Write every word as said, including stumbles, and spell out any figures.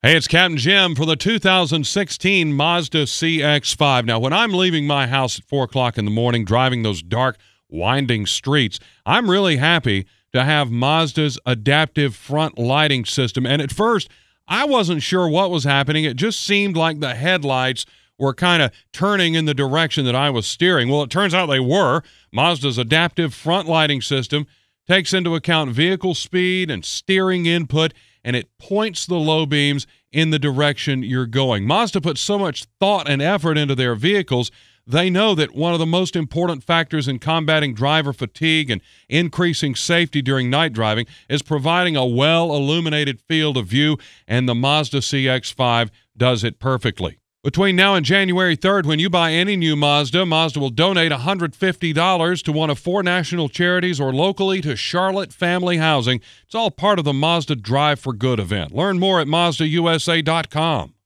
Hey, it's Captain Jim for the two thousand sixteen Mazda C X five. Now, when I'm leaving my house at four o'clock in the morning, driving those dark, winding streets, I'm really happy to have Mazda's adaptive front lighting system. And at first, I wasn't sure what was happening. It just seemed like the headlights were kind of turning in the direction that I was steering. Well, it turns out they were. Mazda's adaptive front lighting system takes into account vehicle speed and steering input, and it points the low beams in the direction you're going. Mazda puts so much thought and effort into their vehicles, they know that one of the most important factors in combating driver fatigue and increasing safety during night driving is providing a well-illuminated field of view, and the Mazda C X five does it perfectly. Between now and January third, when you buy any new Mazda, Mazda will donate one hundred fifty dollars to one of four national charities or locally to Charlotte Family Housing. It's all part of the Mazda Drive for Good event. Learn more at Mazda U S A dot com.